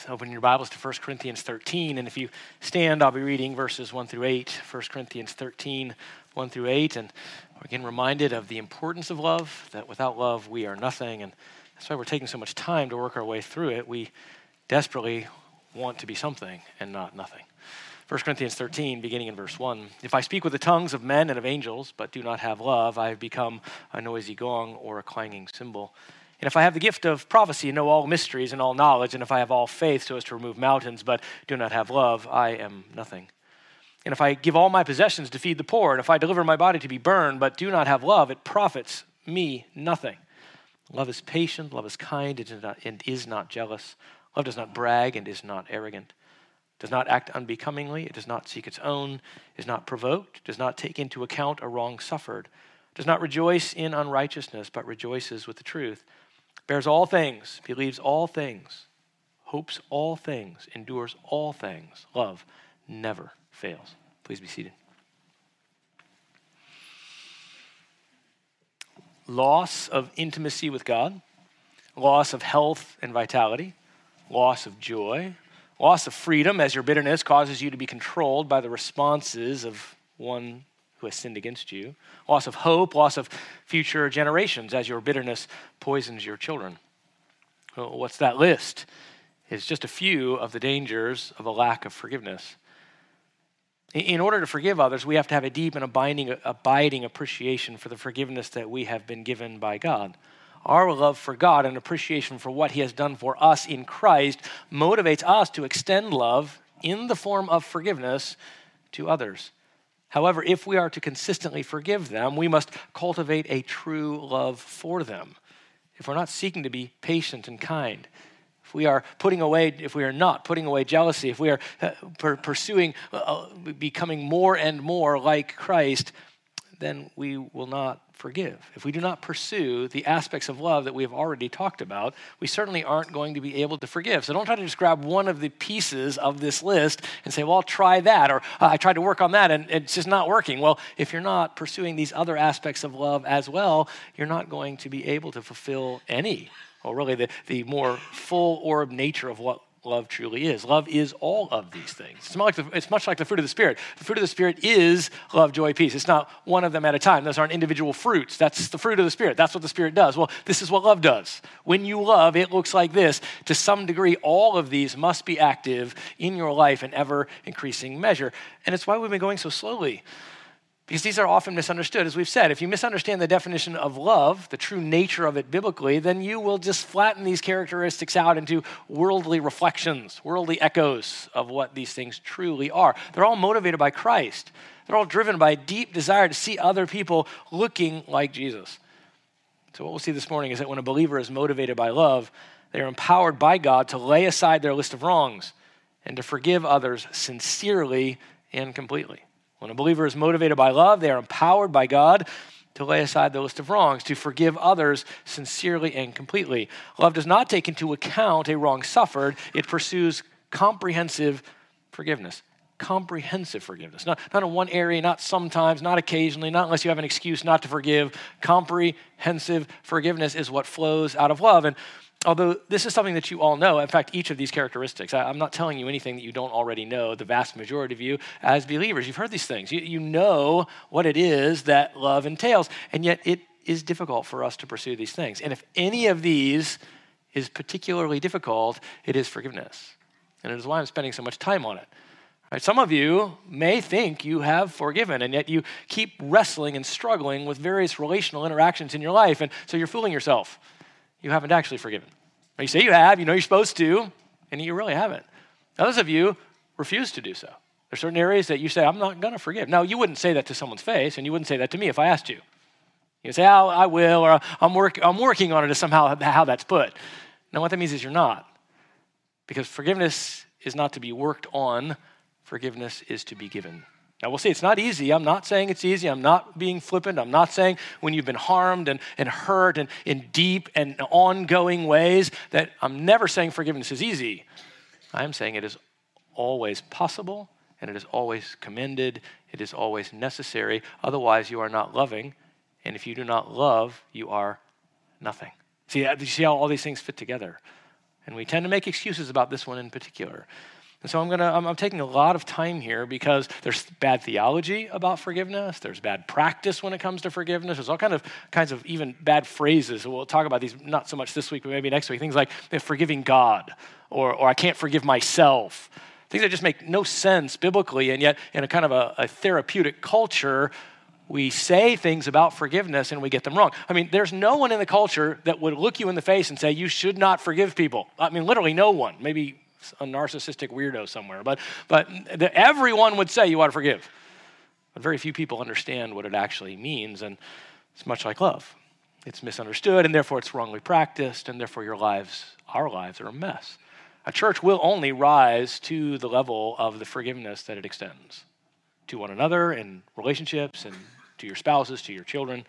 Open your Bibles to 1 Corinthians 13, and if you stand, I'll be reading verses 1 through 8, 1 Corinthians 13, 1 through 8, and we're again reminded of the importance of love, that without love we are nothing, and that's why we're taking so much time to work our way through it. We desperately want to be something and not nothing. 1 Corinthians 13, beginning in verse 1, if I speak with the tongues of men and of angels, but do not have love, I have become a noisy gong or a clanging cymbal. And if I have the gift of prophecy and know all mysteries and all knowledge, and if I have all faith so as to remove mountains, but do not have love, I am nothing. And if I give all my possessions to feed the poor, and if I deliver my body to be burned, but do not have love, it profits me nothing. Love is patient, love is kind, and is not jealous. Love does not brag and is not arrogant. Does not act unbecomingly, it does not seek its own, is not provoked, does not take into account a wrong suffered, does not rejoice in unrighteousness, but rejoices with the truth. Bears all things, believes all things, hopes all things, endures all things. Love never fails. Please be seated. Loss of intimacy with God, loss of health and vitality, loss of joy, loss of freedom as your bitterness causes you to be controlled by the responses of one who has sinned against you, loss of hope, loss of future generations as your bitterness poisons your children. Well, what's that list? It's just a few of the dangers of a lack of forgiveness. In order to forgive others, we have to have a deep and abiding appreciation for the forgiveness that we have been given by God. Our love for God and appreciation for what he has done for us in Christ motivates us to extend love in the form of forgiveness to others. However, if we are to consistently forgive them, we must cultivate a true love for them. If we're not seeking to be patient and kind, if we are not putting away jealousy, if we are pursuing becoming more and more like Christ, then we will not forgive. If we do not pursue the aspects of love that we have already talked about, we certainly aren't going to be able to forgive. So don't try to just grab one of the pieces of this list and say, well, I'll try that, or I tried to work on that and it's just not working. Well, if you're not pursuing these other aspects of love as well, you're not going to be able to fulfill any, or really the more full orb nature of what love truly is. Love is all of these things. It's much like the fruit of the Spirit. The fruit of the Spirit is love, joy, peace. It's not one of them at a time. Those aren't individual fruits. That's the fruit of the Spirit. That's what the Spirit does. Well, this is what love does. When you love, it looks like this. To some degree, all of these must be active in your life in ever increasing measure. And it's why we've been going so slowly. Because these are often misunderstood. As we've said, if you misunderstand the definition of love, the true nature of it biblically, then you will just flatten these characteristics out into worldly reflections, worldly echoes of what these things truly are. They're all motivated by Christ. They're all driven by a deep desire to see other people looking like Jesus. So what we'll see this morning is that when a believer is motivated by love, they are empowered by God to lay aside their list of wrongs and to forgive others sincerely and completely. When a believer is motivated by love, they are empowered by God to lay aside the list of wrongs, to forgive others sincerely and completely. Love does not take into account a wrong suffered. It pursues comprehensive forgiveness. Comprehensive forgiveness. Not in one area, not sometimes, not occasionally, not unless you have an excuse not to forgive. Comprehensive forgiveness is what flows out of love. And although this is something that you all know, in fact, each of these characteristics, I'm not telling you anything that you don't already know, the vast majority of you as believers. You've heard these things. You know what it is that love entails, and yet it is difficult for us to pursue these things. And if any of these is particularly difficult, it is forgiveness. And it is why I'm spending so much time on it. Right? Some of you may think you have forgiven, and yet you keep wrestling and struggling with various relational interactions in your life, and so you're fooling yourself. You haven't actually forgiven. You say you have, you know you're supposed to, and you really haven't. Others of you refuse to do so. There are certain areas that you say, I'm not going to forgive. Now, you wouldn't say that to someone's face, and you wouldn't say that to me if I asked you. You say, oh, I will, or I'm working on it, is somehow how that's put. Now, what that means is you're not. Because forgiveness is not to be worked on. Forgiveness is to be given. Now, we'll see, it's not easy. I'm not saying it's easy. I'm not being flippant. I'm not saying when you've been harmed and hurt and in deep and ongoing ways that I'm never saying forgiveness is easy. I'm saying it is always possible and it is always commended. It is always necessary. Otherwise, you are not loving. And if you do not love, you are nothing. See, you see how all these things fit together? And we tend to make excuses about this one in particular. And so I'm taking a lot of time here because there's bad theology about forgiveness. There's bad practice when it comes to forgiveness. There's all kinds of even bad phrases. We'll talk about these not so much this week, but maybe next week. Things like forgiving God or I can't forgive myself. Things that just make no sense biblically, and yet in a kind of a therapeutic culture, we say things about forgiveness and we get them wrong. I mean, there's no one in the culture that would look you in the face and say, you should not forgive people. I mean, literally no one. Maybe a narcissistic weirdo somewhere. But everyone would say you ought to forgive. But very few people understand what it actually means, and it's much like love. It's misunderstood, and therefore it's wrongly practiced, and therefore our lives are a mess. A church will only rise to the level of the forgiveness that it extends to one another in relationships and to your spouses, to your children.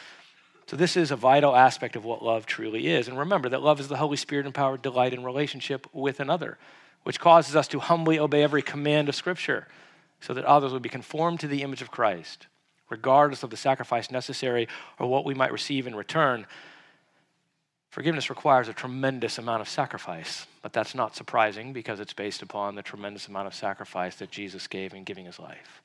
So this is a vital aspect of what love truly is. And remember that love is the Holy Spirit-empowered delight in relationship with another, which causes us to humbly obey every command of Scripture so that others will be conformed to the image of Christ, regardless of the sacrifice necessary or what we might receive in return. Forgiveness requires a tremendous amount of sacrifice, but that's not surprising because it's based upon the tremendous amount of sacrifice that Jesus gave in giving his life.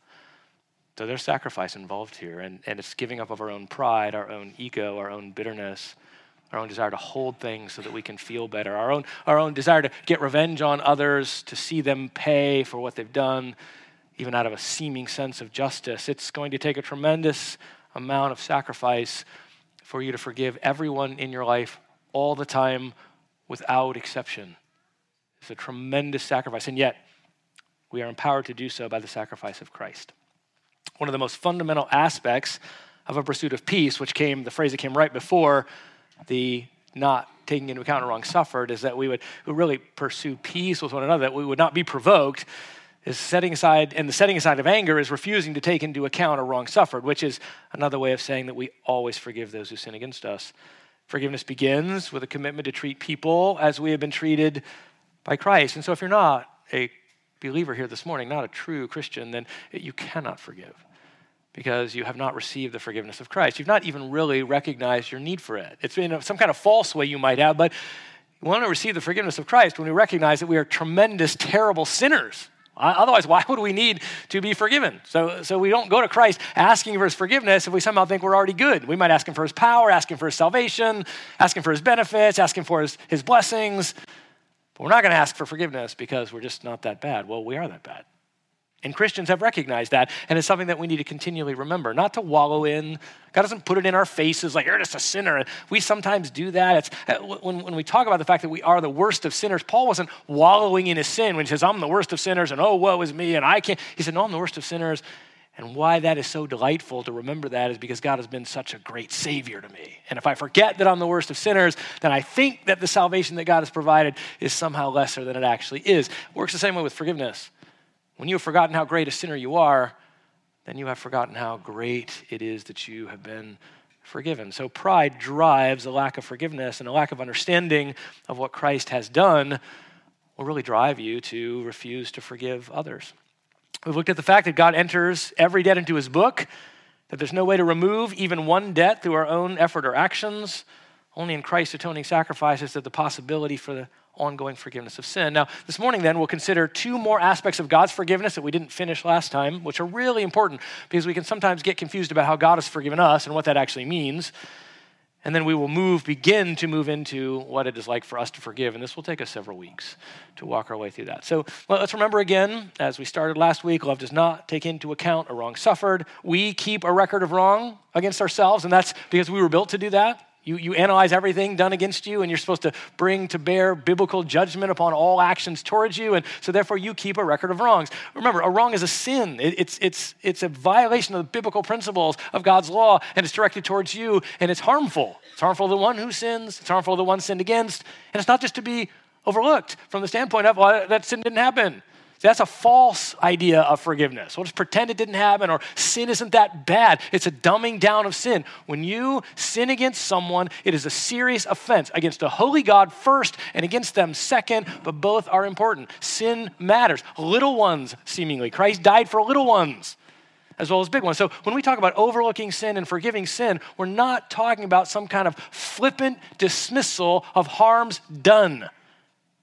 So there's sacrifice involved here, and it's giving up of our own pride, our own ego, our own bitterness, our own desire to hold things so that we can feel better, our own desire to get revenge on others, to see them pay for what they've done, even out of a seeming sense of justice. It's going to take a tremendous amount of sacrifice for you to forgive everyone in your life all the time without exception. It's a tremendous sacrifice, and yet we are empowered to do so by the sacrifice of Christ. One of the most fundamental aspects of a pursuit of peace, the phrase that came right before the not taking into account a wrong suffered, is that we would really pursue peace with one another, that we would not be provoked, is setting aside of anger is refusing to take into account a wrong suffered, which is another way of saying that we always forgive those who sin against us. Forgiveness begins with a commitment to treat people as we have been treated by Christ. And so if you're not a believer here this morning, not a true Christian, then you cannot forgive because you have not received the forgiveness of Christ. You've not even really recognized your need for it. It's in some kind of false way you might have, but we want to receive the forgiveness of Christ when we recognize that we are tremendous, terrible sinners. Otherwise, why would we need to be forgiven? So we don't go to Christ asking for his forgiveness if we somehow think we're already good. We might ask him for his power, ask him for his salvation, ask him for his benefits, ask him for his blessings. But we're not going to ask for forgiveness because we're just not that bad. Well, we are that bad. And Christians have recognized that, and it's something that we need to continually remember, not to wallow in. God doesn't put it in our faces like, you're just a sinner. We sometimes do that. When we talk about the fact that we are the worst of sinners, Paul wasn't wallowing in his sin when he says, I'm the worst of sinners, and oh, woe is me, and I can't. He said, no, I'm the worst of sinners. And why that is so delightful to remember that is because God has been such a great Savior to me. And if I forget that I'm the worst of sinners, then I think that the salvation that God has provided is somehow lesser than it actually is. It works the same way with forgiveness. When you have forgotten how great a sinner you are, then you have forgotten how great it is that you have been forgiven. So pride drives a lack of forgiveness, and a lack of understanding of what Christ has done will really drive you to refuse to forgive others. We've looked at the fact that God enters every debt into his book, that there's no way to remove even one debt through our own effort or actions. Only in Christ's atoning sacrifice is there the possibility for the ongoing forgiveness of sin. Now, this morning then, we'll consider two more aspects of God's forgiveness that we didn't finish last time, which are really important because we can sometimes get confused about how God has forgiven us and what that actually means. And then we will begin to move into what it is like for us to forgive. And this will take us several weeks to walk our way through that. So let's remember again, as we started last week, love does not take into account a wrong suffered. We keep a record of wrong against ourselves, and that's because we were built to do that. You analyze everything done against you, and you're supposed to bring to bear biblical judgment upon all actions towards you, and so therefore you keep a record of wrongs. Remember, a wrong is a sin. It's a violation of the biblical principles of God's law, and it's directed towards you, and it's harmful. It's harmful to the one who sins. It's harmful to the one sinned against, and it's not just to be overlooked from the standpoint of, well, that sin didn't happen. That's a false idea of forgiveness. We'll just pretend it didn't happen, or sin isn't that bad. It's a dumbing down of sin. When you sin against someone, it is a serious offense against a holy God first and against them second, but both are important. Sin matters. Little ones, seemingly. Christ died for little ones as well as big ones. So when we talk about overlooking sin and forgiving sin, we're not talking about some kind of flippant dismissal of harms done.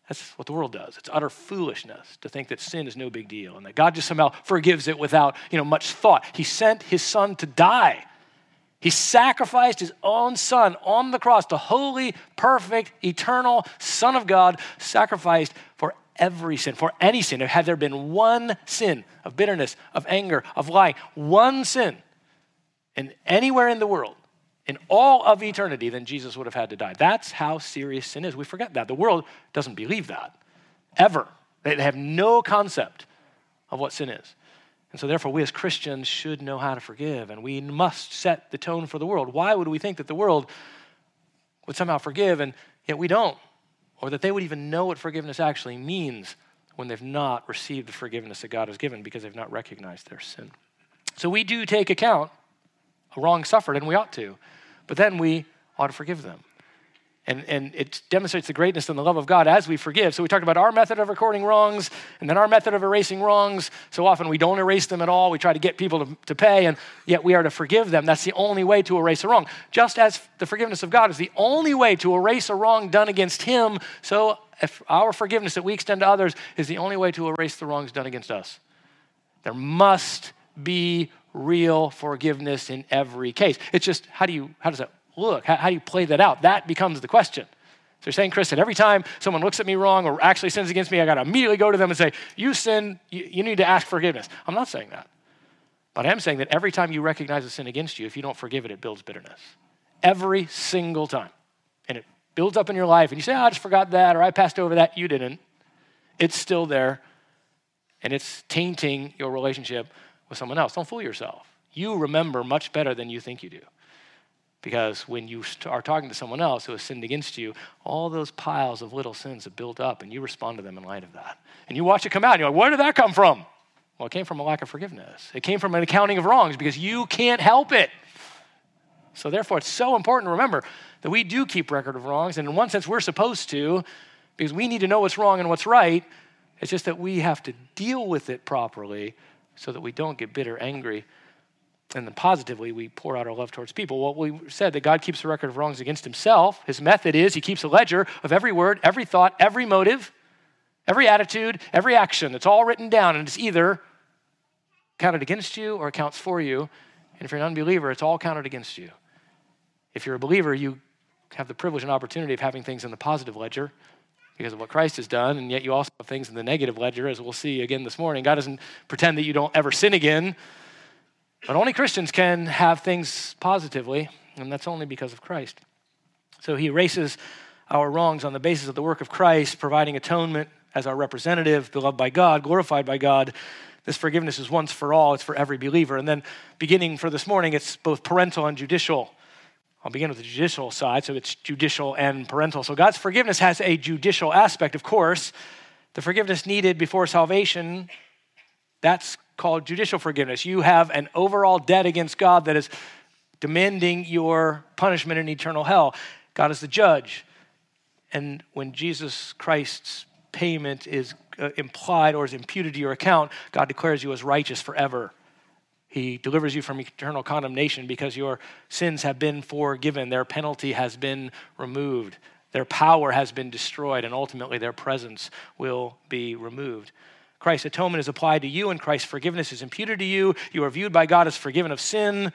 That's what the world does. It's utter foolishness to think that sin is no big deal and that God just somehow forgives it without, much thought. He sent his son to die. He sacrificed his own son on the cross, the holy, perfect, eternal Son of God, sacrificed for every sin, for any sin. Had there been one sin of bitterness, of anger, of lying, one sin, and anywhere in the world, in all of eternity, then Jesus would have had to die. That's how serious sin is. We forget that. The world doesn't believe that, ever. They have no concept of what sin is. And so therefore, we as Christians should know how to forgive, and we must set the tone for the world. Why would we think that the world would somehow forgive, and yet we don't? Or that they would even know what forgiveness actually means when they've not received the forgiveness that God has given because they've not recognized their sin. So we do take account of wrong suffered, and we ought to. But then we ought to forgive them. And it demonstrates the greatness and the love of God as we forgive. So we talked about our method of recording wrongs and then our method of erasing wrongs. So often we don't erase them at all. We try to get people to pay, and yet we are to forgive them. That's the only way to erase a wrong. Just as the forgiveness of God is the only way to erase a wrong done against him, so if our forgiveness that we extend to others is the only way to erase the wrongs done against us. There must be real forgiveness in every case. It's just, how does that look? How do you play that out? That becomes the question. So you're saying, Chris, that every time someone looks at me wrong or actually sins against me, I got to immediately go to them and say, you sin, you need to ask forgiveness. I'm not saying that. But I am saying that every time you recognize a sin against you, if you don't forgive it, it builds bitterness. Every single time. And it builds up in your life, and you say, I just forgot that, or I passed over that. You didn't. It's still there, and it's tainting your relationship with someone else. Don't fool yourself. You remember much better than you think you do. Because when you are talking to someone else who has sinned against you, all those piles of little sins have built up, and you respond to them in light of that. And you watch it come out, and you're like, where did that come from? Well, it came from a lack of forgiveness. It came from an accounting of wrongs because you can't help it. So therefore, it's so important to remember that we do keep record of wrongs, and in one sense, we're supposed to, because we need to know what's wrong and what's right. It's just that we have to deal with it properly so that we don't get bitter, angry, and then positively we pour out our love towards people. Well, we said that God keeps a record of wrongs against himself. His method is he keeps a ledger of every word, every thought, every motive, every attitude, every action. It's all written down, and it's either counted against you or it counts for you. And if you're an unbeliever, it's all counted against you. If you're a believer, you have the privilege and opportunity of having things in the positive ledger because of what Christ has done, and yet you also have things in the negative ledger, as we'll see again this morning. God doesn't pretend that you don't ever sin again, but only Christians can have things positively, and that's only because of Christ. So he erases our wrongs on the basis of the work of Christ, providing atonement as our representative, beloved by God, glorified by God. This forgiveness is once for all. It's for every believer. And then beginning for this morning, it's both parental and judicial. I'll begin with the judicial side, so it's judicial and parental. So God's forgiveness has a judicial aspect, of course. The forgiveness needed before salvation, that's called judicial forgiveness. You have an overall debt against God that is demanding your punishment in eternal hell. God is the judge. And when Jesus Christ's payment is implied or is imputed to your account, God declares you as righteous forever. He delivers you from eternal condemnation because your sins have been forgiven. Their penalty has been removed. Their power has been destroyed, and ultimately their presence will be removed. Christ's atonement is applied to you, and Christ's forgiveness is imputed to you. You are viewed by God as forgiven of sin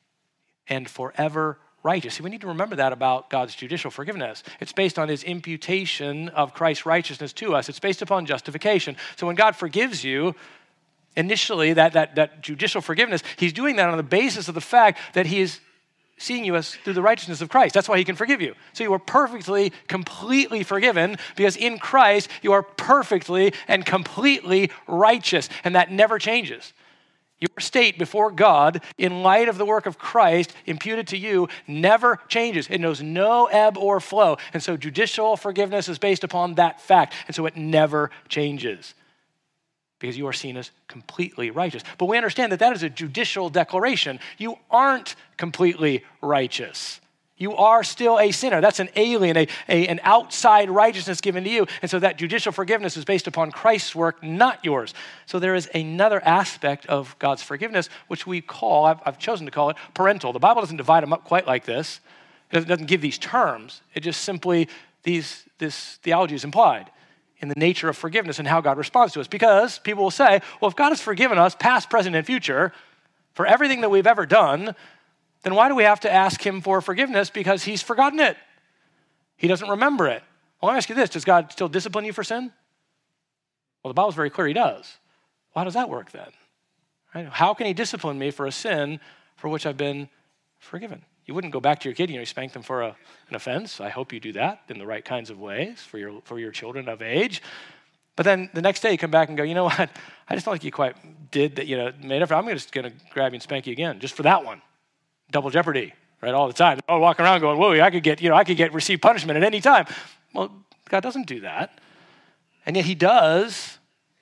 and forever righteous. See, we need to remember that about God's judicial forgiveness. It's based on his imputation of Christ's righteousness to us. It's based upon justification. So when God forgives you, initially, that judicial forgiveness, he's doing that on the basis of the fact that he is seeing you as through the righteousness of Christ. That's why he can forgive you. So you are perfectly, completely forgiven because in Christ, you are perfectly and completely righteous, and that never changes. Your state before God, in light of the work of Christ imputed to you, never changes. It knows no ebb or flow. And so judicial forgiveness is based upon that fact. And so it never changes because you are seen as completely righteous. But we understand that that is a judicial declaration. You aren't completely righteous. You are still a sinner. That's an alien, an outside righteousness given to you. And so that judicial forgiveness is based upon Christ's work, not yours. So there is another aspect of God's forgiveness, which we call, I've chosen to call it parental. The Bible doesn't divide them up quite like this. It doesn't give these terms. It just simply, this theology is implied. in the nature of forgiveness and how God responds to us. Because people will say, well, if God has forgiven us, past, present, and future, for everything that we've ever done, then why do we have to ask him for forgiveness? Because he's forgotten it. He doesn't remember it. Well, let me ask you this. Does God still discipline you for sin? Well, the Bible's very clear he does. Well, how does that work then? Right? How can he discipline me for a sin for which I've been forgiven? You wouldn't go back to your kid, you spank them for an offense. I hope you do that in the right kinds of ways for your children of age. But then the next day you come back and go, you know what? I just don't think you quite did that, made up for. I'm just going to grab you and spank you again, just for that one. Double jeopardy, right? All the time. They're all walking around going, whoa, I could receive punishment at any time. Well, God doesn't do that. And yet he does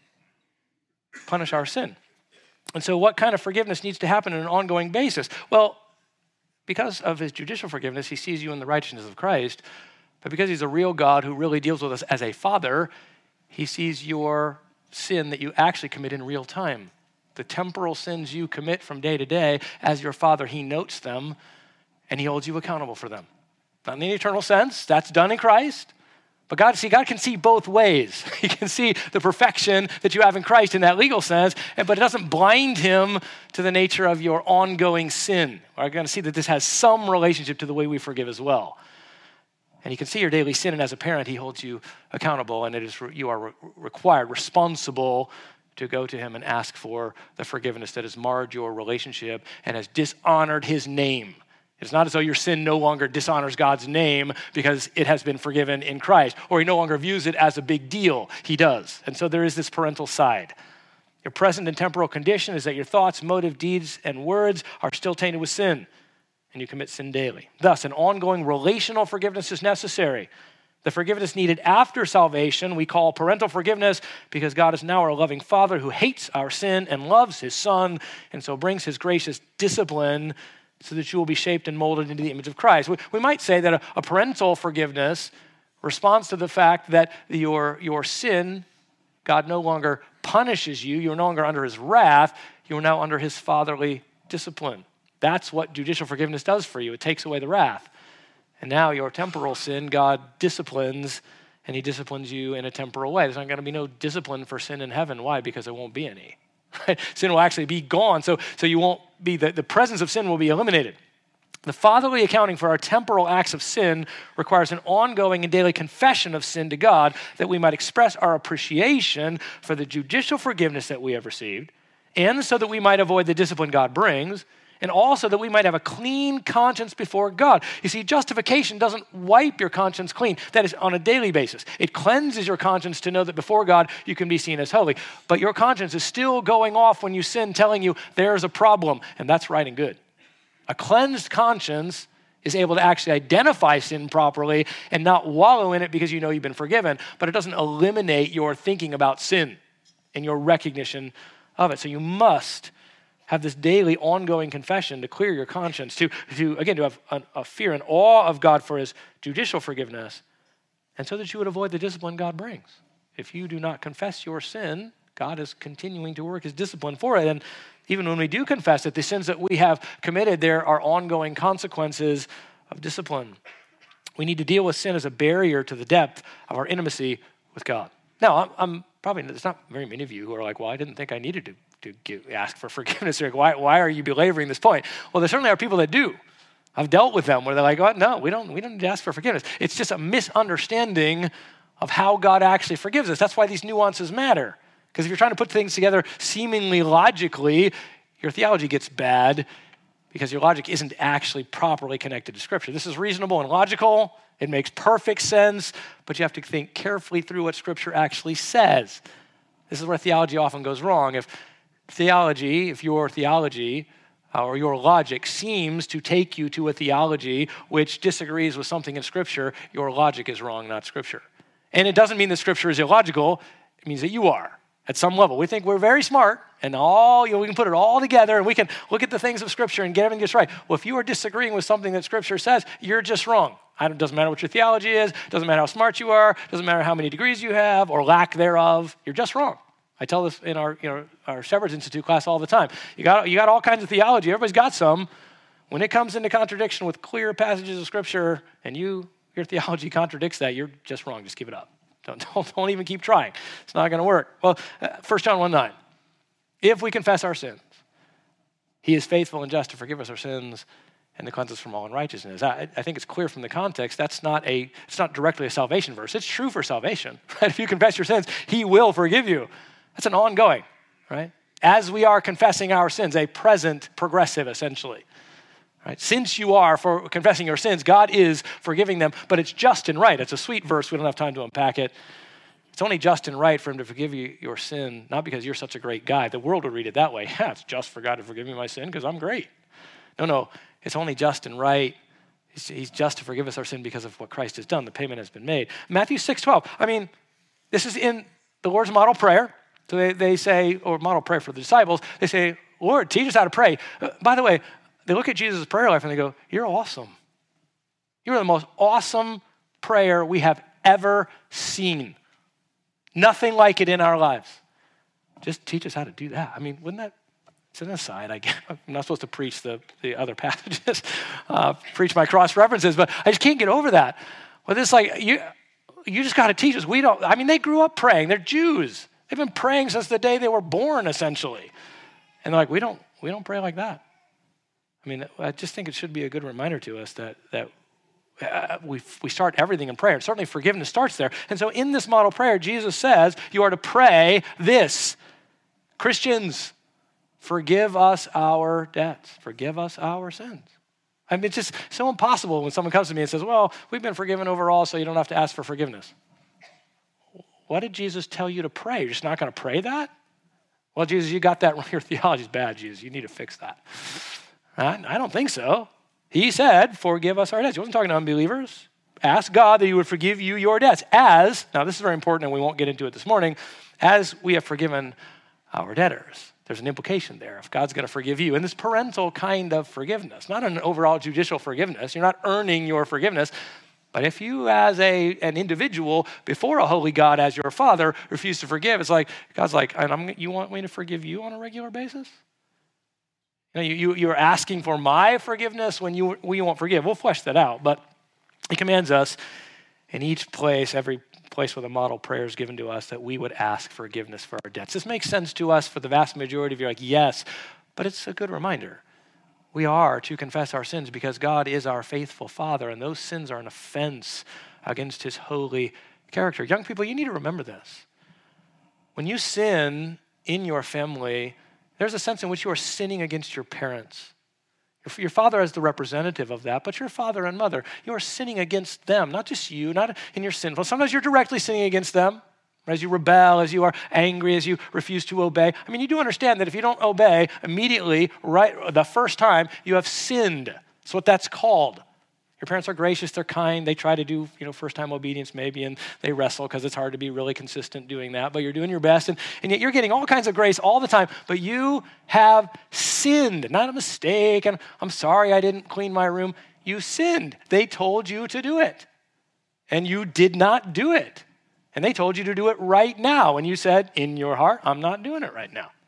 punish our sin. And so what kind of forgiveness needs to happen on an ongoing basis? Well, because of his judicial forgiveness, he sees you in the righteousness of Christ. But because he's a real God who really deals with us as a father, he sees your sin that you actually commit in real time. The temporal sins you commit from day to day, as your father, he notes them and he holds you accountable for them. Not in the eternal sense, that's done in Christ. But God can see both ways. He can see the perfection that you have in Christ in that legal sense, but it doesn't blind him to the nature of your ongoing sin. We're going to see that this has some relationship to the way we forgive as well. And he can see your daily sin, and as a parent, he holds you accountable, and you are required, responsible to go to him and ask for the forgiveness that has marred your relationship and has dishonored his name. It's not as though your sin no longer dishonors God's name because it has been forgiven in Christ, or he no longer views it as a big deal. He does. And so there is this parental side. Your present and temporal condition is that your thoughts, motive, deeds, and words are still tainted with sin, and you commit sin daily. Thus, an ongoing relational forgiveness is necessary. The forgiveness needed after salvation we call parental forgiveness because God is now our loving Father who hates our sin and loves his Son, and so brings his gracious discipline so that you will be shaped and molded into the image of Christ. We might say that a parental forgiveness responds to the fact that your sin, God no longer punishes you. You're no longer under his wrath. You're now under his fatherly discipline. That's what judicial forgiveness does for you. It takes away the wrath. And now your temporal sin, God disciplines, and he disciplines you in a temporal way. There's not going to be no discipline for sin in heaven. Why? Because there won't be any. Right? Sin will actually be gone, so you won't be, the presence of sin will be eliminated. The fatherly accounting for our temporal acts of sin requires an ongoing and daily confession of sin to God that we might express our appreciation for the judicial forgiveness that we have received, and so that we might avoid the discipline God brings, and also that we might have a clean conscience before God. You see, justification doesn't wipe your conscience clean. That is on a daily basis. It cleanses your conscience to know that before God you can be seen as holy. But your conscience is still going off when you sin, telling you there's a problem, and that's right and good. A cleansed conscience is able to actually identify sin properly and not wallow in it because you know you've been forgiven, but it doesn't eliminate your thinking about sin and your recognition of it. So you must have this daily ongoing confession to clear your conscience, to have a fear and awe of God for his judicial forgiveness, and so that you would avoid the discipline God brings. If you do not confess your sin, God is continuing to work his discipline for it. And even when we do confess it, the sins that we have committed, there are ongoing consequences of discipline. We need to deal with sin as a barrier to the depth of our intimacy with God. Now, I'm probably, there's not very many of you who are like, well, I didn't think I needed to ask for forgiveness. Why are you belaboring this point? Well, there certainly are people that do. I've dealt with them where they're like, oh, no, we don't need to ask for forgiveness. It's just a misunderstanding of how God actually forgives us. That's why these nuances matter. Because if you're trying to put things together seemingly logically, your theology gets bad because your logic isn't actually properly connected to Scripture. This is reasonable and logical. It makes perfect sense, but you have to think carefully through what Scripture actually says. This is where theology often goes wrong. If your theology or your logic seems to take you to a theology which disagrees with something in Scripture, your logic is wrong, not Scripture. And it doesn't mean that Scripture is illogical. It means that you are at some level. We think we're very smart and we can put it all together and we can look at the things of Scripture and get everything just right. Well, if you are disagreeing with something that Scripture says, you're just wrong. It doesn't matter what your theology is. It doesn't matter how smart you are. It doesn't matter how many degrees you have or lack thereof. You're just wrong. I tell this in our Shepherd's Institute class all the time. You got all kinds of theology. Everybody's got some. When it comes into contradiction with clear passages of Scripture and your theology contradicts that, you're just wrong. Just give it up. Don't even keep trying. It's not going to work. Well, 1 John 1:9. If we confess our sins, he is faithful and just to forgive us our sins and to cleanse us from all unrighteousness. I think it's clear from the context it's not directly a salvation verse. It's true for salvation, right? If you confess your sins, he will forgive you. That's an ongoing, right? As we are confessing our sins, a present progressive essentially. Right? Since you are for confessing your sins, God is forgiving them, but it's just and right. It's a sweet verse. We don't have time to unpack it. It's only just and right for him to forgive you your sin, not because you're such a great guy. The world would read it that way. Yeah, it's just for God to forgive me my sin because I'm great. No, it's only just and right. He's just to forgive us our sin because of what Christ has done. The payment has been made. Matthew 6:12. This is in the Lord's model prayer. So they say, or model prayer for the disciples, they say, Lord, teach us how to pray. By the way, they look at Jesus' prayer life and they go, you're awesome. You're the most awesome prayer we have ever seen. Nothing like it in our lives. Just teach us how to do that. Wouldn't that, it's an aside, I'm not supposed to preach the other passages, preach my cross references, but I just can't get over that. Well, it's like, you just got to teach us. They grew up praying. They're Jews. They've been praying since the day they were born, essentially. And they're like, we don't pray like that. I just think it should be a good reminder to us that we start everything in prayer. Certainly forgiveness starts there. And so in this model prayer, Jesus says, you are to pray this. Christians, forgive us our debts. Forgive us our sins. It's just so impossible when someone comes to me and says, well, we've been forgiven overall, so you don't have to ask for forgiveness. What did Jesus tell you to pray? You're just not going to pray that? Well, Jesus, you got that wrong. Your theology's bad, Jesus. You need to fix that. I don't think so. He said, forgive us our debts. He wasn't talking to unbelievers. Ask God that he would forgive you your debts now this is very important and we won't get into it this morning, as we have forgiven our debtors. There's an implication there. If God's going to forgive you, and this parental kind of forgiveness, not an overall judicial forgiveness. You're not earning your forgiveness. But if you as an individual before a holy God as your father refuse to forgive, it's like, God's like, you want me to forgive you on a regular basis? You're asking for my forgiveness when we won't forgive. We'll flesh that out, but he commands us in each place, every place where the model prayer is given to us, that we would ask forgiveness for our debts. This makes sense to us for the vast majority of you. Like, yes, but it's a good reminder. We are to confess our sins because God is our faithful Father, and those sins are an offense against his holy character. Young people, you need to remember this. When you sin in your family, there's a sense in which you are sinning against your parents. Your father is the representative of that, but your father and mother, you are sinning against them, not just you, not in your sinful. Sometimes you're directly sinning against them as you rebel, as you are angry, as you refuse to obey. You do understand that if you don't obey immediately, right the first time, you have sinned. That's what that's called. Your parents are gracious, they're kind, they try to do, first-time obedience maybe, and they wrestle because it's hard to be really consistent doing that, but you're doing your best, and yet you're getting all kinds of grace all the time, but you have sinned. Not a mistake, and I'm sorry I didn't clean my room. You sinned. They told you to do it, and you did not do it, and they told you to do it right now, and you said, in your heart, I'm not doing it right now.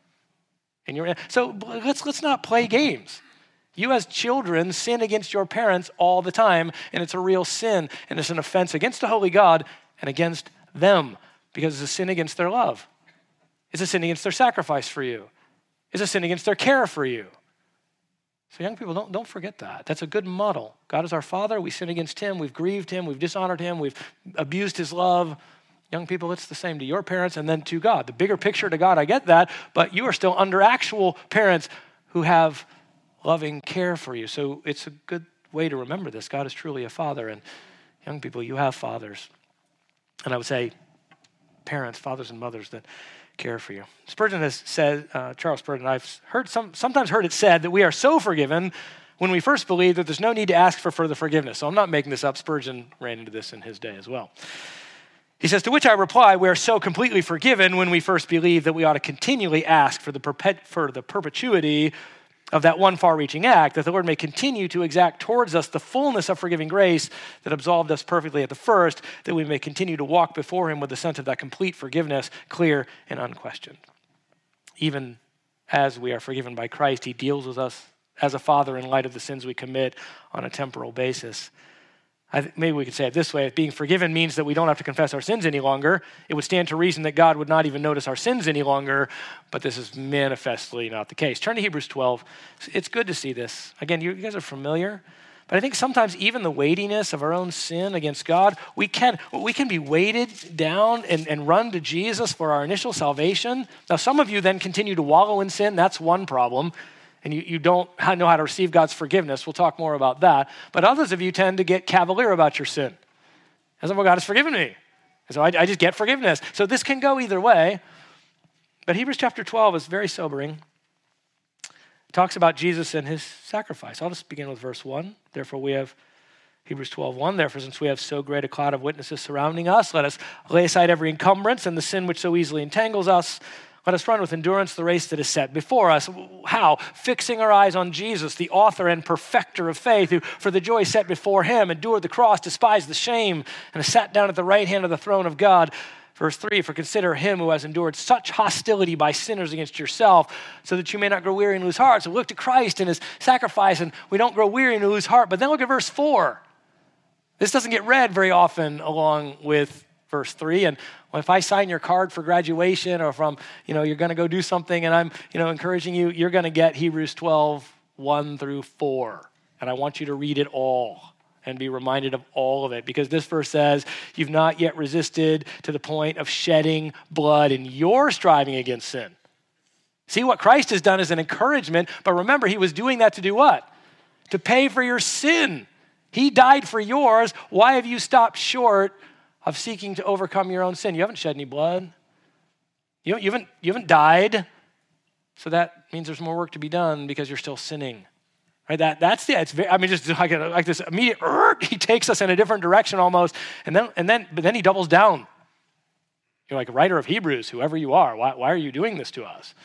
So let's not play games. You as children sin against your parents all the time, and it's a real sin, and it's an offense against a holy God and against them because it's a sin against their love. It's a sin against their sacrifice for you. It's a sin against their care for you. So young people, don't forget that. That's a good model. God is our Father. We sin against him. We've grieved him. We've dishonored him. We've abused his love. Young people, it's the same to your parents and then to God. The bigger picture to God, I get that, but you are still under actual parents who have loving care for you. So it's a good way to remember this. God is truly a father, and young people, you have fathers. And I would say parents, fathers and mothers that care for you. Spurgeon has said, Charles Spurgeon, I've sometimes heard it said that we are so forgiven when we first believe that there's no need to ask for further forgiveness. So I'm not making this up. Spurgeon ran into this in his day as well. He says, to which I reply, we are so completely forgiven when we first believe that we ought to continually ask for the perpetuity of that one far-reaching act, that the Lord may continue to exact towards us the fullness of forgiving grace that absolved us perfectly at the first, that we may continue to walk before him with the sense of that complete forgiveness, clear and unquestioned. Even as we are forgiven by Christ, he deals with us as a father in light of the sins we commit on a temporal basis. Maybe we could say it this way. If being forgiven means that we don't have to confess our sins any longer, it would stand to reason that God would not even notice our sins any longer, but this is manifestly not the case. Turn to Hebrews 12. It's good to see this. Again, you guys are familiar, but I think sometimes even the weightiness of our own sin against God, we can be weighted down and run to Jesus for our initial salvation. Now, some of you then continue to wallow in sin. That's one problem. And you don't know how to receive God's forgiveness. We'll talk more about that. But others of you tend to get cavalier about your sin. As if, well, God has forgiven me. And so I just get forgiveness. So this can go either way. But Hebrews chapter 12 is very sobering. It talks about Jesus and his sacrifice. I'll just begin with verse 1. Therefore we have Hebrews 12:1. Therefore, since we have so great a cloud of witnesses surrounding us, let us lay aside every encumbrance and the sin which so easily entangles us. Let us run with endurance the race that is set before us. How? Fixing our eyes on Jesus, the author and perfecter of faith, who for the joy set before him endured the cross, despised the shame, and has sat down at the right hand of the throne of God. Verse 3, for consider him who has endured such hostility by sinners against yourself, so that you may not grow weary and lose heart. So look to Christ and his sacrifice, and we don't grow weary and lose heart. But then look at verse 4. This doesn't get read very often along with verse 3, and if I sign your card for graduation or from, you're going to go do something and I'm, encouraging you, you're going to get Hebrews 12:1 through 4. And I want you to read it all and be reminded of all of it, because this verse says, you've not yet resisted to the point of shedding blood in your striving against sin. See, what Christ has done is an encouragement, but remember, he was doing that to do what? To pay for your sin. He died for yours. Why have you stopped short of seeking to overcome your own sin? You haven't shed any blood. You haven't died. So that means there's more work to be done because you're still sinning. Right? That's the. It's very, just like this immediate. He takes us in a different direction almost, but then he doubles down. You're like, writer of Hebrews, whoever you are, why are you doing this to us?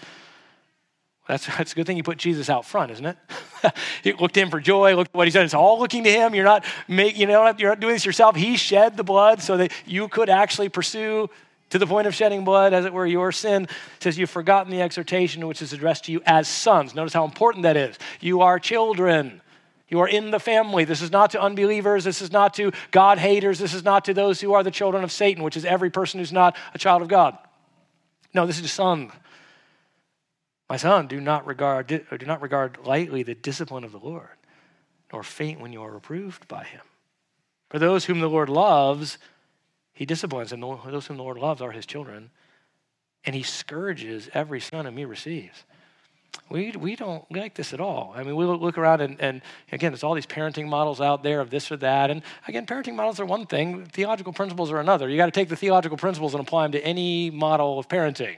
That's a good thing you put Jesus out front, isn't it? You looked to him for joy. Look at what he said. It's all looking to him. You're not doing this yourself. He shed the blood so that you could actually pursue to the point of shedding blood, as it were, your sin. It says you've forgotten the exhortation which is addressed to you as sons. Notice how important that is. You are children. You are in the family. This is not to unbelievers. This is not to God haters. This is not to those who are the children of Satan, which is every person who's not a child of God. No, this is to son. My son, do not regard lightly the discipline of the Lord, nor faint when you are reproved by him. For those whom the Lord loves, he disciplines, and those whom the Lord loves are his children, and he scourges every son whom he receives. We don't like this at all. I mean, we look around and again, there's all these parenting models out there of this or that. And again, parenting models are one thing, theological principles are another. You got to take the theological principles and apply them to any model of parenting.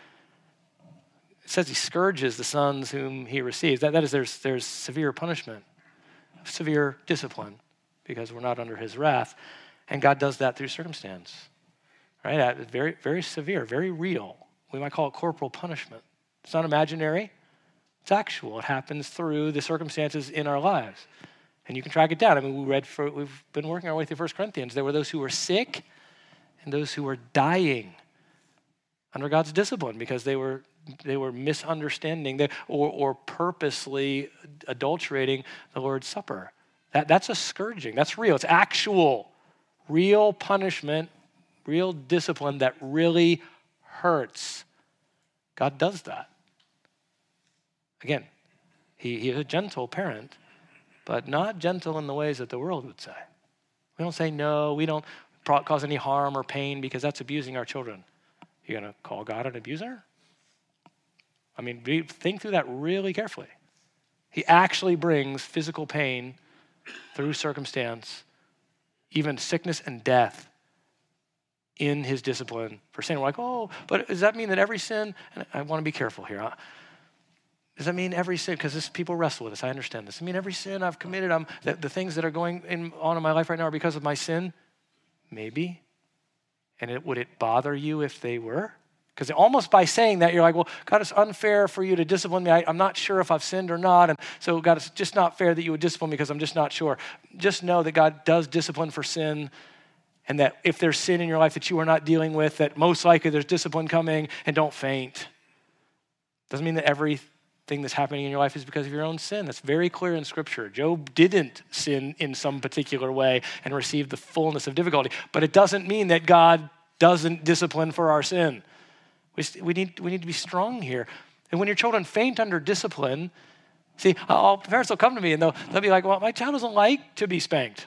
It says he scourges the sons whom he receives. That is, there's severe punishment, severe discipline, because we're not under his wrath. And God does that through circumstance, right? Very, very severe, very real. We might call it corporal punishment. It's not imaginary. It's actual. It happens through the circumstances in our lives. And you can track it down. I mean, we've been working our way through 1 Corinthians. There were those who were sick and those who were dying under God's discipline because they were misunderstanding or purposely adulterating the Lord's Supper. That's a scourging. That's real. It's actual, real punishment, real discipline that really hurts. God does that. Again, he is a gentle parent, but not gentle in the ways that the world would say. We don't say no, we don't cause any harm or pain because that's abusing our children. You're going to call God an abuser? I mean, think through that really carefully. He actually brings physical pain through circumstance, even sickness and death in his discipline for sin. We're like, oh, but does that mean that every sin, and I want to be careful here. Does that mean every sin, because people wrestle with this, I understand this. I mean, every sin I've committed, the things that are going on in my life right now are because of my sin? Maybe. And would it bother you if they were? Because almost by saying that, you're like, well, God, it's unfair for you to discipline me. I'm not sure if I've sinned or not. And so, God, it's just not fair that you would discipline me because I'm just not sure. Just know that God does discipline for sin, and that if there's sin in your life that you are not dealing with, that most likely there's discipline coming, and don't faint. Doesn't mean that everything thing that's happening in your life is because of your own sin. That's very clear in Scripture. Job didn't sin in some particular way and receive the fullness of difficulty. But it doesn't mean that God doesn't discipline for our sin. We need to be strong here. And when your children faint under discipline, see, parents will come to me and they'll be like, well, my child doesn't like to be spanked.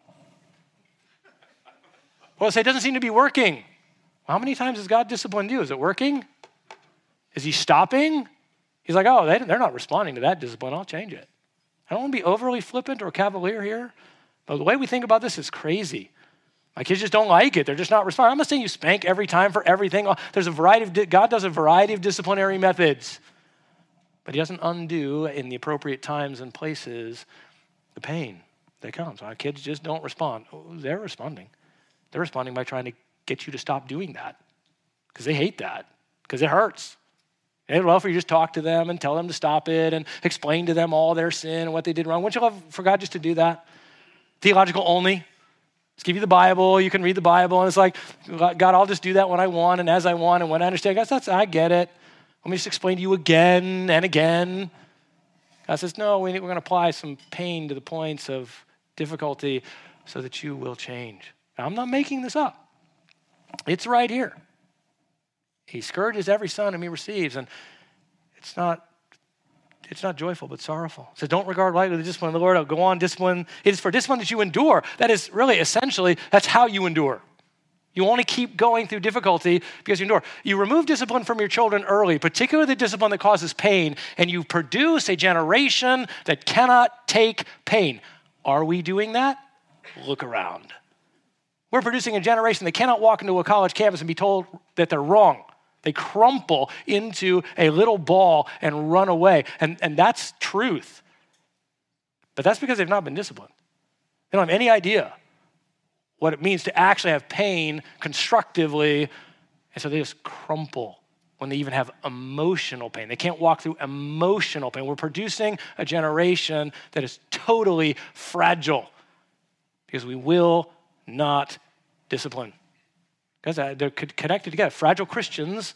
Well, say, it doesn't seem to be working. Well, how many times has God disciplined you? Is it working? Is he stopping? He's like, oh, they're not responding to that discipline. I'll change it. I don't want to be overly flippant or cavalier here, but the way we think about this is crazy. My kids just don't like it. They're just not responding. I'm not saying you spank every time for everything. God does a variety of disciplinary methods, but he doesn't undo in the appropriate times and places the pain that comes. Our kids just don't respond. They're responding. They're responding by trying to get you to stop doing that because they hate that, because it hurts. It'd well for you just talk to them and tell them to stop it and explain to them all their sin and what they did wrong. Wouldn't you love for God just to do that? Theological only. Just give you the Bible. You can read the Bible. And it's like, God, I'll just do that when I want and as I want and when I understand. God, I get it. Let me just explain to you again and again. God says, no, we're going to apply some pain to the points of difficulty so that you will change. Now, I'm not making this up. It's right here. He scourges every son whom he receives, and it's not joyful, but sorrowful. So don't regard lightly the discipline of the Lord. I'll go on discipline. It is for discipline that you endure. That is really, essentially, that's how you endure. You only keep going through difficulty because you endure. You remove discipline from your children early, particularly the discipline that causes pain, and you produce a generation that cannot take pain. Are we doing that? Look around. We're producing a generation that cannot walk into a college campus and be told that they're wrong. They crumple into a little ball and run away. And that's truth. But that's because they've not been disciplined. They don't have any idea what it means to actually have pain constructively. And so they just crumple when they even have emotional pain. They can't walk through emotional pain. We're producing a generation that is totally fragile because we will not discipline. Because they're connected together. Fragile Christians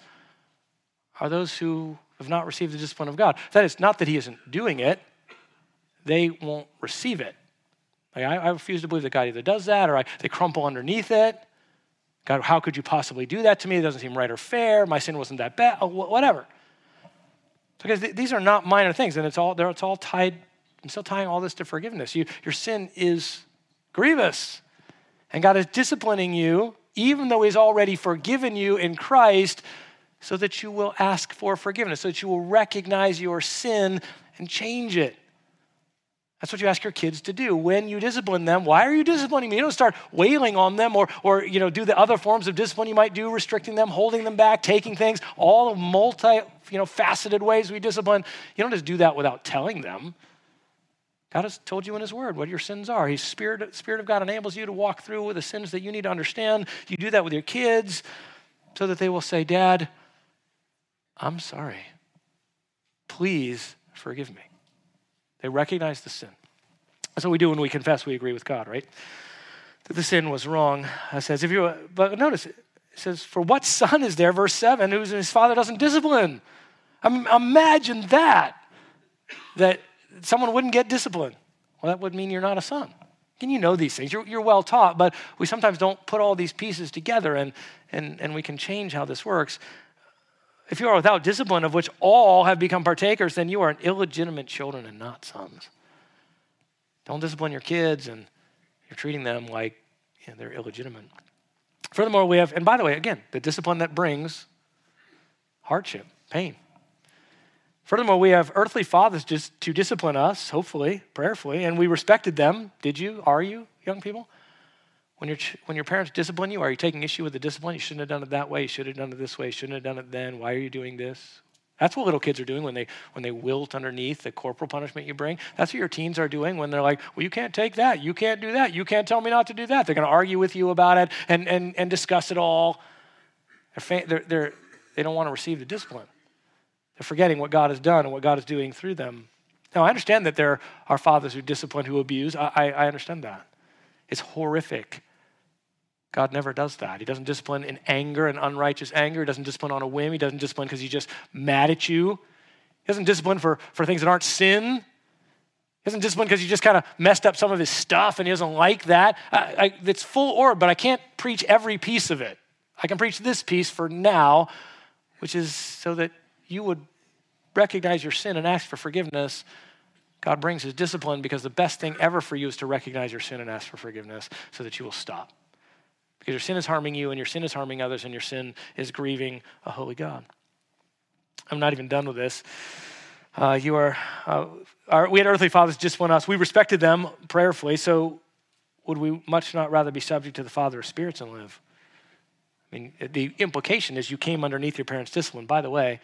are those who have not received the discipline of God. That is not that he isn't doing it. They won't receive it. Like I refuse to believe that God either does that or they crumple underneath it. God, how could you possibly do that to me? It doesn't seem right or fair. My sin wasn't that bad. Whatever. Because these are not minor things, and it's all tied. I'm still tying all this to forgiveness. Your sin is grievous, and God is disciplining you, even though he's already forgiven you in Christ, so that you will ask for forgiveness, so that you will recognize your sin and change it. That's what you ask your kids to do when you discipline them. Why are you disciplining me? You don't start wailing on them or do the other forms of discipline you might do, restricting them, holding them back, taking things, all the faceted ways we discipline. You don't just do that without telling them. God has told you in his word what your sins are. His Spirit of God enables you to walk through with the sins that you need to understand. You do that with your kids so that they will say, Dad, I'm sorry. Please forgive me. They recognize the sin. That's what we do when we confess we agree with God, right? That the sin was wrong. It says, but notice, it says, for what son is there, verse 7, his father doesn't discipline? Imagine that someone wouldn't get disciplined. Well, that would mean you're not a son. And you know these things. You're well taught, but we sometimes don't put all these pieces together, and we can change how this works. If you are without discipline, of which all have become partakers, then you are an illegitimate children and not sons. Don't discipline your kids, and you're treating them like they're illegitimate. Furthermore, we have, and by the way, again, the discipline that brings hardship, pain. Furthermore, we have earthly fathers just to discipline us, hopefully, prayerfully, and we respected them. Did you? Are you, young people? When your parents discipline you, are you taking issue with the discipline? You shouldn't have done it that way. You should have done it this way. You shouldn't have done it then. Why are you doing this? That's what little kids are doing when they wilt underneath the corporal punishment you bring. That's what your teens are doing when they're like, well, you can't take that. You can't do that. You can't tell me not to do that. They're going to argue with you about it and discuss it all. They don't want to receive the discipline. They're forgetting what God has done and what God is doing through them. Now, I understand that there are fathers who discipline, who abuse. I understand that. It's horrific. God never does that. He doesn't discipline in anger and unrighteous anger. He doesn't discipline on a whim. He doesn't discipline because he's just mad at you. He doesn't discipline for things that aren't sin. He doesn't discipline because you just kind of messed up some of his stuff and he doesn't like that. It's full orb, but I can't preach every piece of it. I can preach this piece for now, which is so that you would recognize your sin and ask for forgiveness. God brings his discipline because the best thing ever for you is to recognize your sin and ask for forgiveness so that you will stop. Because your sin is harming you and your sin is harming others and your sin is grieving a holy God. I'm not even done with this. We had earthly fathers discipline us. We respected them prayerfully, so would we much not rather be subject to the Father of spirits and live? I mean, the implication is you came underneath your parents' discipline. By the way,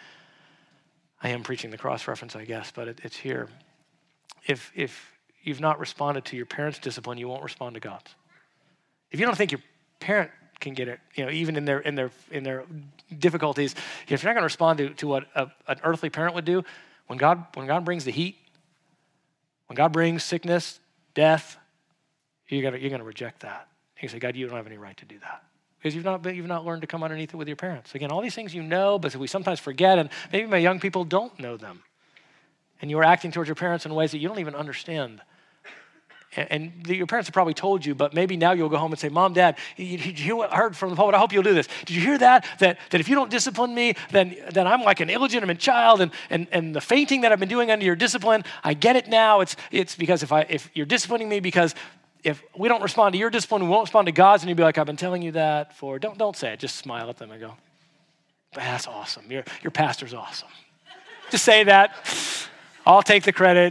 I am preaching the cross reference, I guess, but it's here. If you've not responded to your parents' discipline, you won't respond to God's. If you don't think your parent can get it, even in their difficulties, if you're not going to respond to what an earthly parent would do, when God brings the heat, when God brings sickness, death, you're going to reject that. You say, God, you don't have any right to do that. Because you've not learned to come underneath it with your parents. Again, all these things you know, but we sometimes forget, and maybe my young people don't know them. And you are acting towards your parents in ways that you don't even understand. And your parents have probably told you, but maybe now you'll go home and say, Mom, Dad, you hear what I heard from the pulpit? I hope you'll do this. Did you hear that if you don't discipline me, then I'm like an illegitimate child, and the fainting that I've been doing under your discipline, I get it now. It's because if you're disciplining me because if we don't respond to your discipline, we won't respond to God's, and you'll be like, I've been telling you that for, don't say it, just smile at them and go, that's awesome. Your pastor's awesome. Just say that. I'll take the credit.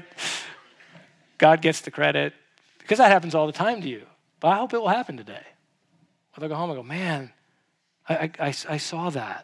God gets the credit. Because that happens all the time to you. But I hope it will happen today. When I go home and go, man, I saw that.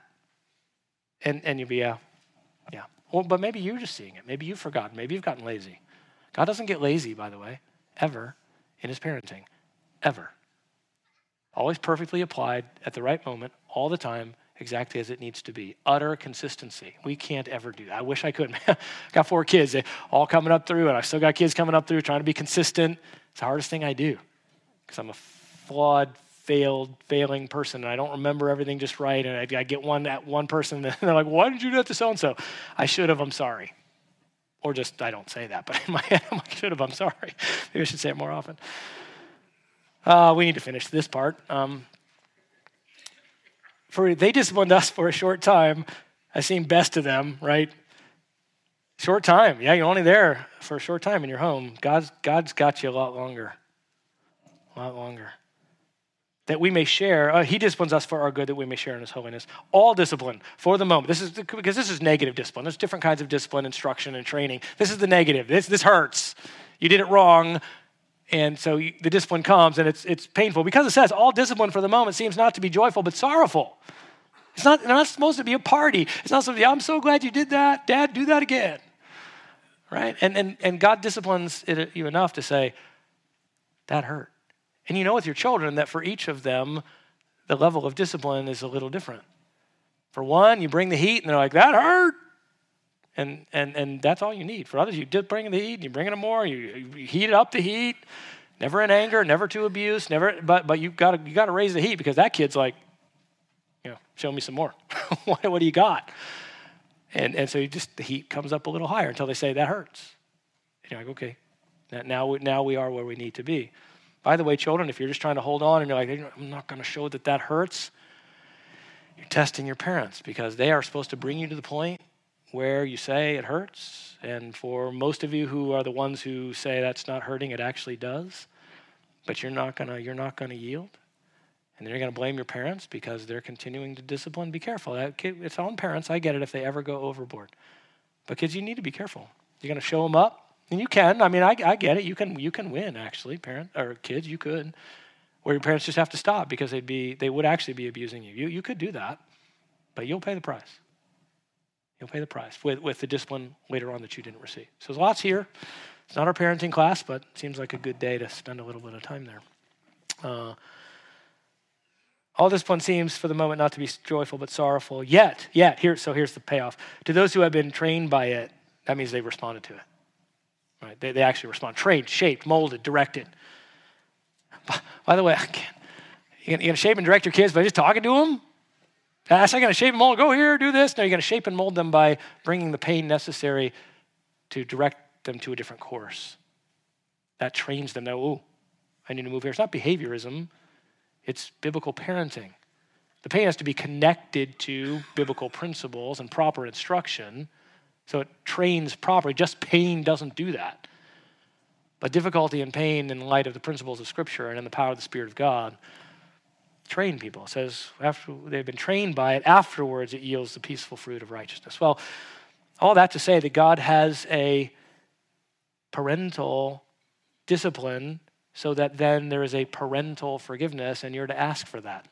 And you'll be, yeah. Well, but maybe you're just seeing it. Maybe you've forgotten. Maybe you've gotten lazy. God doesn't get lazy, by the way, ever in his parenting. Ever. Always perfectly applied at the right moment, all the time, exactly as it needs to be. Utter consistency. We can't ever do that. I wish I could. I got 4 kids. They all coming up through, and I still got kids coming up through trying to be consistent. It's the hardest thing I do because I'm a flawed, failing person, and I don't remember everything just right, and I get one person, and they're like, why did you do that to so-and-so? I should have, I'm sorry. Or just, I don't say that, but in my head, I'm like, should have, I'm sorry. Maybe I should say it more often. We need to finish this part. For they disciplined us for a short time. I seem best to them, right? Short time. Yeah, you're only there for a short time in your home. God's got you a lot longer. A lot longer. That we may share. He disciplines us for our good, that we may share in his holiness. All discipline for the moment. Because this is negative discipline. There's different kinds of discipline, instruction, and training. This is the negative. This hurts. You did it wrong. And so the discipline comes, and it's painful. Because it says, all discipline for the moment seems not to be joyful, but sorrowful. It's not supposed to be a party. It's not supposed to be, I'm so glad you did that. Dad, do that again. Right? And God disciplines you enough to say, that hurt. And you know with your children that for each of them, the level of discipline is a little different. For one, you bring the heat, and they're like, that hurt. And that's all you need. For others, you did bring the heat, and you bring it more, you heat up the heat, never in anger, never to abuse, but you got to raise the heat because that kid's like, show me some more. What do you got? And so the heat comes up a little higher until they say that hurts. And you're like, okay, now we are where we need to be. By the way, children, if you're just trying to hold on and you're like, I'm not going to show that hurts, you're testing your parents because they are supposed to bring you to the point where you say it hurts. And for most of you who are the ones who say that's not hurting, it actually does. But you're not gonna yield. And then you're going to blame your parents because they're continuing to discipline. Be careful. It's on parents. I get it if they ever go overboard. But kids, you need to be careful. You're going to show them up. And you can. I mean, I get it. You can win, actually, kids, you could. Where your parents just have to stop because they would actually be abusing you. You could do that, but you'll pay the price. You'll pay the price with the discipline later on that you didn't receive. So there's lots here. It's not our parenting class, but it seems like a good day to spend a little bit of time there. All discipline seems for the moment not to be joyful but sorrowful. Yet, here's the payoff. To those who have been trained by it, that means they responded to it. Right? They actually respond. Trained, shaped, molded, directed. By the way, you're going to shape and direct your kids by just talking to them? Ask, I'm going to shape and mold. Go here, do this. No, you're going to shape and mold them by bringing the pain necessary to direct them to a different course. That trains them. Now, I need to move here. It's not behaviorism. It's biblical parenting. The pain has to be connected to biblical principles and proper instruction, so it trains properly. Just pain doesn't do that. But difficulty and pain in light of the principles of Scripture and in the power of the Spirit of God train people. It says after they've been trained by it, afterwards it yields the peaceful fruit of righteousness. Well, all that to say that God has a parental discipline so that then there is a parental forgiveness, and you're to ask for that.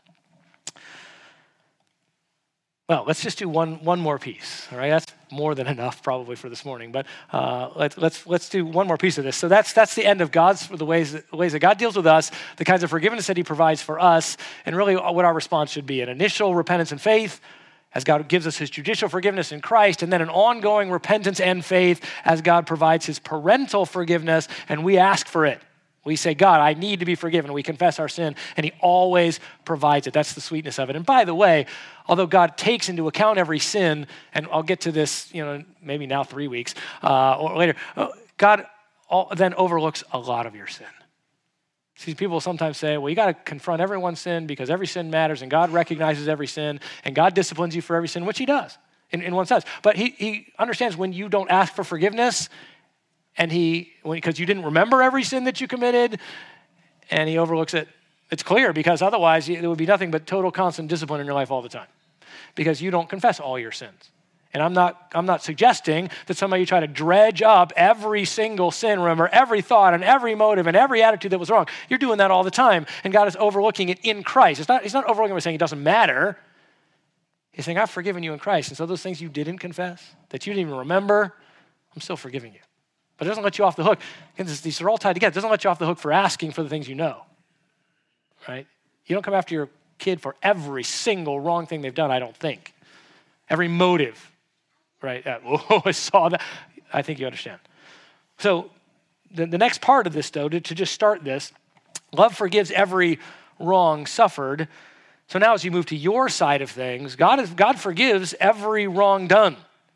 Well, let's just do one more piece, all right? That's more than enough probably for this morning, but let's do one more piece of this. So that's the end of the ways that God deals with us, the kinds of forgiveness that he provides for us, and really what our response should be. An initial repentance and faith as God gives us his judicial forgiveness in Christ, and then an ongoing repentance and faith as God provides his parental forgiveness, and we ask for it. We say, God, I need to be forgiven. We confess our sin, and he always provides it. That's the sweetness of it. And by the way, although God takes into account every sin, and I'll get to this, maybe now 3 weeks or later, God then overlooks a lot of your sin. See, people sometimes say, well, you got to confront everyone's sin because every sin matters, and God recognizes every sin, and God disciplines you for every sin, which he does in one sense. But he understands when you don't ask for forgiveness, and because you didn't remember every sin that you committed, and he overlooks it. It's clear, because otherwise there would be nothing but total constant discipline in your life all the time, because you don't confess all your sins. And I'm not suggesting that some of you try to dredge up every single sin, remember every thought and every motive and every attitude that was wrong. You're doing that all the time, and God is overlooking it in Christ. He's not overlooking it by saying it doesn't matter. He's saying, I've forgiven you in Christ. And so those things you didn't confess, that you didn't even remember, I'm still forgiving you. But it doesn't let you off the hook. Again, these are all tied together. It doesn't let you off the hook for asking for the things you know, right? You don't come after your kid for every single wrong thing they've done, I don't think. Every motive, right? I saw that. I think you understand. So the next part of this, though, to just start this, love forgives every wrong suffered. So now as you move to your side of things, God forgives every wrong done.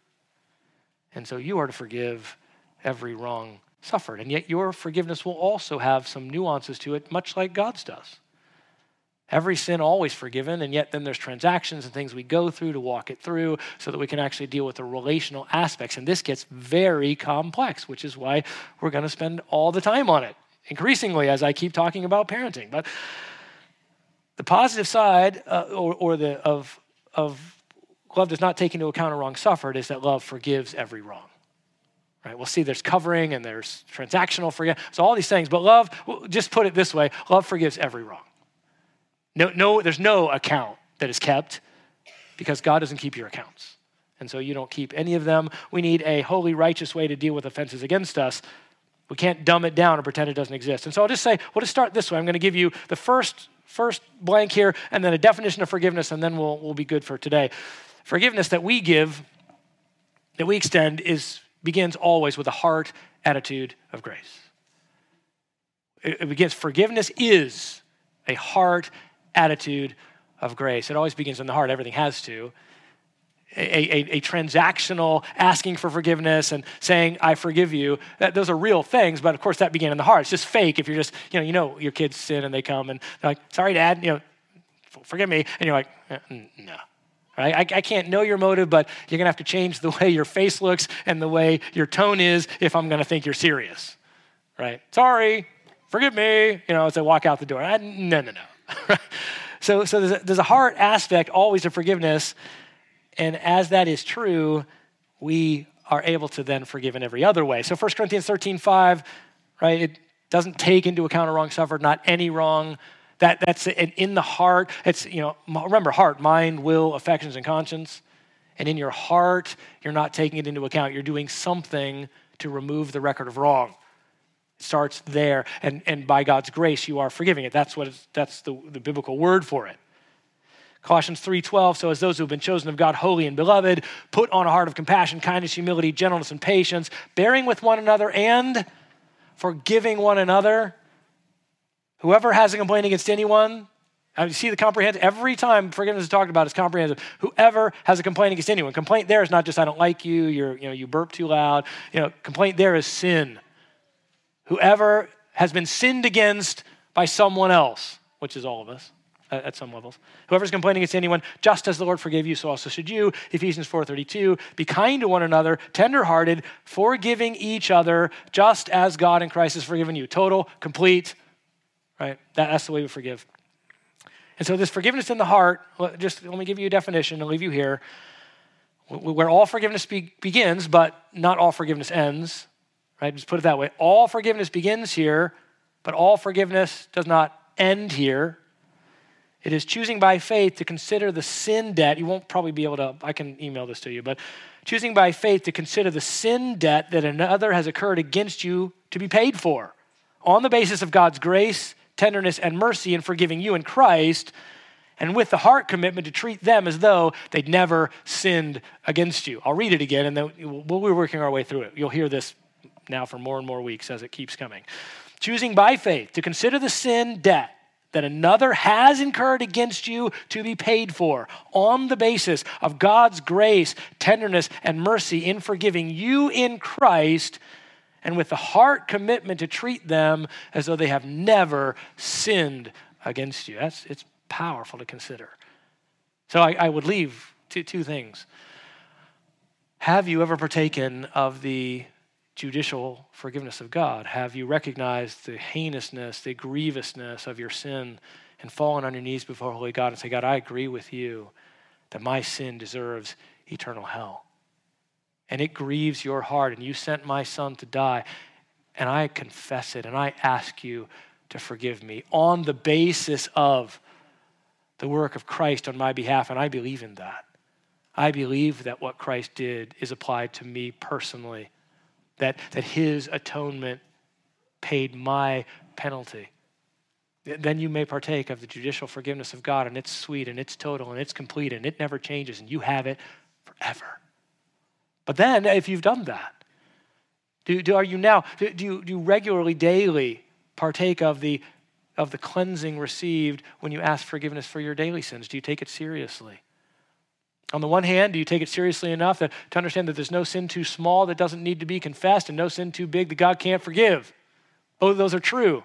And so you are to forgive every wrong suffered. And yet your forgiveness will also have some nuances to it, much like God's does. Every sin always forgiven, and yet then there's transactions and things we go through to walk it through so that we can actually deal with the relational aspects. And this gets very complex, which is why we're going to spend all the time on it, increasingly as I keep talking about parenting. But the positive side of love does not take into account a wrong suffered is that love forgives every wrong. Right? We'll see there's covering and there's transactional forgiveness. So all these things, but love, just put it this way, love forgives every wrong. No, there's no account that is kept because God doesn't keep your accounts. And so you don't keep any of them. We need a holy, righteous way to deal with offenses against us. We can't dumb it down or pretend it doesn't exist. And so I'll just say, we'll just start this way. I'm going to give you the first blank here and then a definition of forgiveness, and then we'll be good for today. Forgiveness that we give, that we extend begins always with a heart attitude of grace. It begins, forgiveness is a heart attitude of grace. It always begins in the heart. Everything has to. A transactional asking for forgiveness and saying, I forgive you, those are real things, but of course that began in the heart. It's just fake if you're just, you know your kids sin and they come and they're like, sorry, Dad, forgive me. And you're like, no. Right? I can't know your motive, but you're going to have to change the way your face looks and the way your tone is if I'm going to think you're serious. Right? Sorry, forgive me, as they walk out the door. No. So there's a heart aspect always to forgiveness, and as that is true, we are able to then forgive in every other way. So 1 Corinthians 13:5, right? It doesn't take into account a wrong suffered, not any wrong. That's in the heart. It's, remember, heart, mind, will, affections, and conscience. And in your heart, you're not taking it into account. You're doing something to remove the record of wrong. It starts there. And by God's grace, you are forgiving it. That's the biblical word for it. Colossians 3:12, so as those who have been chosen of God, holy and beloved, put on a heart of compassion, kindness, humility, gentleness, and patience, bearing with one another and forgiving one another. Whoever has a complaint against anyone, You see the comprehensive, every time forgiveness is talked about, it's comprehensive. Whoever has a complaint against anyone. Complaint there is not just I don't like you, you burp too loud. Complaint there is sin. Whoever has been sinned against by someone else, which is all of us at some levels. Whoever's complaining against anyone, just as the Lord forgave you, so also should you. Ephesians 4:32, be kind to one another, tenderhearted, forgiving each other, just as God in Christ has forgiven you. Total, complete, right? That's the way we forgive. And so this forgiveness in the heart, just let me give you a definition and leave you here, where all forgiveness begins, but not all forgiveness ends, right? Just put it that way. All forgiveness begins here, but all forgiveness does not end here. It is choosing by faith to consider the sin debt. You won't probably be able to, I can email this to you, but choosing by faith to consider the sin debt that another has occurred against you to be paid for on the basis of God's grace, tenderness, and mercy in forgiving you in Christ, and with the heart commitment to treat them as though they'd never sinned against you. I'll read it again, and then we'll be working our way through it. You'll hear this now for more and more weeks as it keeps coming. Choosing by faith to consider the sin debt that another has incurred against you to be paid for on the basis of God's grace, tenderness, and mercy in forgiving you in Christ, and with the heart commitment to treat them as though they have never sinned against you. It's powerful to consider. So I would leave two things. Have you ever partaken of the judicial forgiveness of God? Have you recognized the heinousness, the grievousness of your sin and fallen on your knees before holy God and say, God, I agree with you that my sin deserves eternal hell. And it grieves your heart, and you sent my son to die, and I confess it, and I ask you to forgive me on the basis of the work of Christ on my behalf, and I believe in that. I believe that what Christ did is applied to me personally, that his atonement paid my penalty. Then you may partake of the judicial forgiveness of God, and it's sweet, and it's total, and it's complete, and it never changes, and you have it forever. But then, if you've done that, do you regularly, daily partake of the cleansing received when you ask forgiveness for your daily sins? Do you take it seriously? On the one hand, do you take it seriously enough to understand that there's no sin too small that doesn't need to be confessed and no sin too big that God can't forgive? Both of those are true.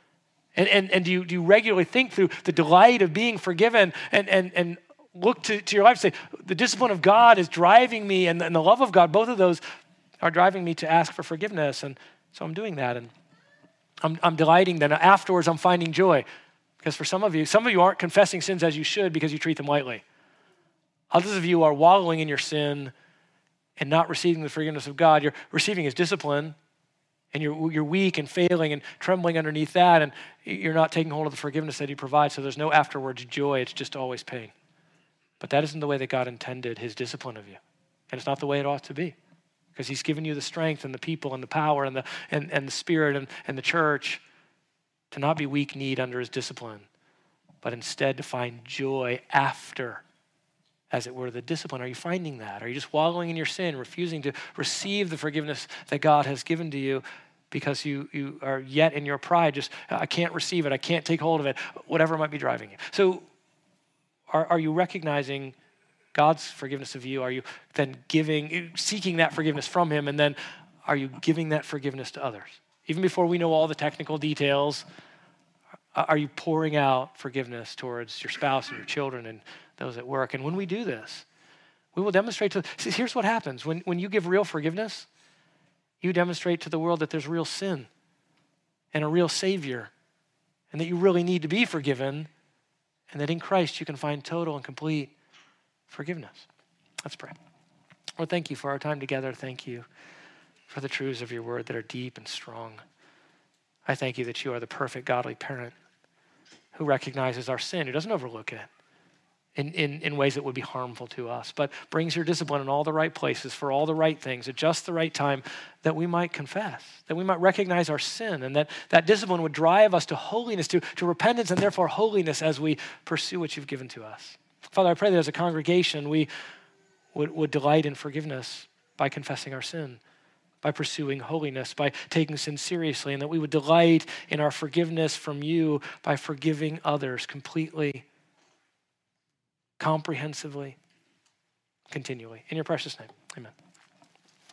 And do you regularly think through the delight of being forgiven and look to your life and say, the discipline of God is driving me, and the love of God, both of those are driving me to ask for forgiveness. And so I'm doing that, and I'm delighting. Then afterwards, I'm finding joy. Because for some of you aren't confessing sins as you should because you treat them lightly. Others of you are wallowing in your sin and not receiving the forgiveness of God. You're receiving his discipline, and you're weak and failing and trembling underneath that, and you're not taking hold of the forgiveness that he provides, so there's no afterwards joy. It's just always pain. But that isn't the way that God intended his discipline of you. And it's not the way it ought to be, because he's given you the strength and the people and the power and the spirit and the church to not be weak-kneed under his discipline, but instead to find joy after, as it were, the discipline. Are you finding that? Are you just wallowing in your sin, refusing to receive the forgiveness that God has given to you because you are yet in your pride, just, I can't receive it, I can't take hold of it, whatever might be driving you? So are you recognizing God's forgiveness of you? Are you then seeking that forgiveness from him, and then are you giving that forgiveness to others? Even before we know all the technical details, are you pouring out forgiveness towards your spouse and your children and those at work? And when we do this, we will demonstrate see, here's what happens. When you give real forgiveness, you demonstrate to the world that there's real sin and a real Savior, and that you really need to be forgiven, and that in Christ you can find total and complete forgiveness. Let's pray. Lord, thank you for our time together. Thank you for the truths of your word that are deep and strong. I thank you that you are the perfect godly parent who recognizes our sin, who doesn't overlook it in ways that would be harmful to us, but brings your discipline in all the right places for all the right things at just the right time, that we might confess, that we might recognize our sin, and that discipline would drive us to holiness, to repentance, and therefore holiness as we pursue what you've given to us. Father, I pray that as a congregation we would delight in forgiveness by confessing our sin, by pursuing holiness, by taking sin seriously, and that we would delight in our forgiveness from you by forgiving others completely, comprehensively, continually. In your precious name, amen.